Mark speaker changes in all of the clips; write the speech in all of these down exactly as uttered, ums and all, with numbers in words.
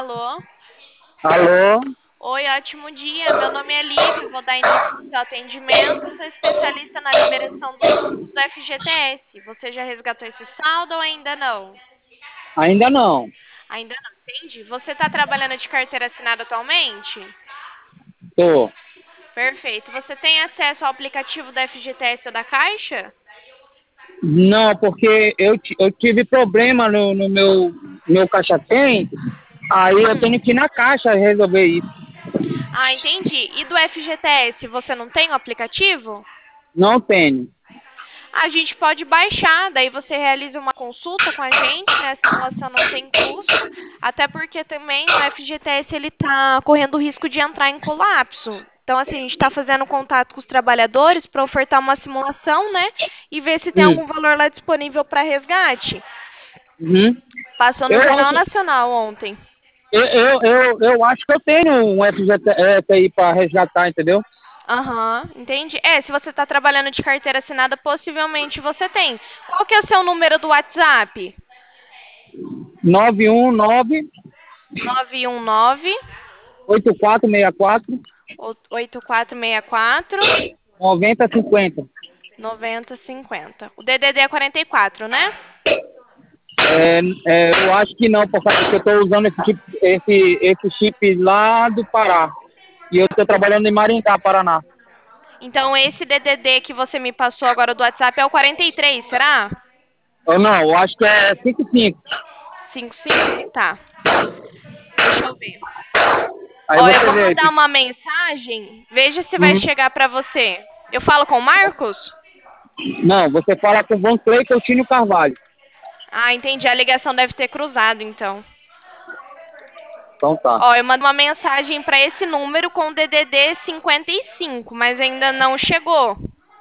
Speaker 1: Alô?
Speaker 2: Alô?
Speaker 1: Oi, ótimo dia. Meu nome é Lívia, vou dar início ao seu atendimento. Sou especialista na liberação dos fundos do F G T S. Você já resgatou esse saldo ou ainda não?
Speaker 2: Ainda não.
Speaker 1: Ainda não, entendi. Você está trabalhando de carteira assinada atualmente?
Speaker 2: Tô.
Speaker 1: Perfeito. Você tem acesso ao aplicativo do F G T S ou da Caixa?
Speaker 2: Não, porque eu, ti- eu tive problema no, no meu, meu caixa tem, aí eu
Speaker 1: Hum.
Speaker 2: tenho que ir na caixa resolver isso.
Speaker 1: Ah, entendi. E do F G T S, você não tem o aplicativo?
Speaker 2: Não tenho.
Speaker 1: A gente pode baixar, daí você realiza uma consulta com a gente, né? A simulação não tem custo, até porque também o F G T S ele está correndo o risco de entrar em colapso. Então, assim, a gente está fazendo contato com os trabalhadores para ofertar uma simulação, né? E ver se tem
Speaker 2: Hum.
Speaker 1: algum valor lá disponível para resgate.
Speaker 2: Uhum.
Speaker 1: Passou no
Speaker 2: Eu
Speaker 1: Jornal
Speaker 2: acho,
Speaker 1: Nacional ontem.
Speaker 2: eu, eu, eu, eu acho que eu tenho um F G T S aí para resgatar, entendeu?
Speaker 1: Aham, entendi. É, se você está trabalhando de carteira assinada, possivelmente você tem. Qual que é o seu número do WhatsApp?
Speaker 2: nove um nove,
Speaker 1: nove um nove
Speaker 2: oito quatro seis quatro,
Speaker 1: oito quatro seis quatro
Speaker 2: nove zero cinco zero.
Speaker 1: nove zero cinco zero. O D D D é quarenta e quatro, né?
Speaker 2: É, é, eu acho que não, por causa que eu estou usando esse, chip, esse, esse chip lá do Pará. E eu estou trabalhando em Maringá, Paraná.
Speaker 1: Então esse D D D que você me passou agora do WhatsApp é o quarenta e três, será?
Speaker 2: Ou não, eu acho que é cinco cinco.
Speaker 1: cinco cinco? Tá. Deixa eu ver.
Speaker 2: Aí
Speaker 1: Ó, eu
Speaker 2: você
Speaker 1: vou
Speaker 2: vê aí.
Speaker 1: mandar uma mensagem. Veja se vai
Speaker 2: Uhum.
Speaker 1: chegar pra você. Eu falo com o Marcos?
Speaker 2: Não, você fala com o Van Clay Coutinho Carvalho.
Speaker 1: Ah, entendi. A ligação deve ter cruzado, então.
Speaker 2: Então tá.
Speaker 1: Ó, eu mando uma mensagem pra esse número com o D D D cinquenta e cinco, mas ainda não chegou.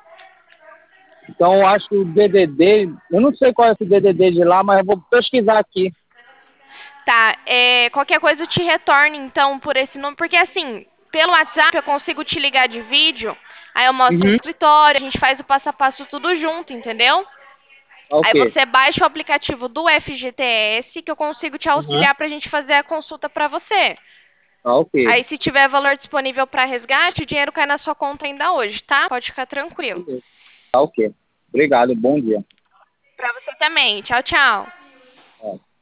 Speaker 2: Então eu acho que o D D D, eu não sei qual é esse D D D de lá, mas eu vou pesquisar aqui.
Speaker 1: Tá, é, qualquer coisa eu te retorno então por esse número, porque assim, pelo WhatsApp eu consigo te ligar de vídeo, aí eu mostro o
Speaker 2: Uhum.
Speaker 1: escritório, a gente faz o passo a passo tudo junto, entendeu?
Speaker 2: Tá
Speaker 1: Aí
Speaker 2: ok.
Speaker 1: você baixa o aplicativo do F G T S que eu consigo te
Speaker 2: Uhum.
Speaker 1: auxiliar pra gente fazer a consulta pra você.
Speaker 2: Tá ok.
Speaker 1: Aí se tiver valor disponível pra resgate, o dinheiro cai na sua conta ainda hoje, tá? Pode ficar tranquilo.
Speaker 2: Beleza. Tá ok. Obrigado, bom dia.
Speaker 1: Pra você também. Tchau, tchau.
Speaker 2: É.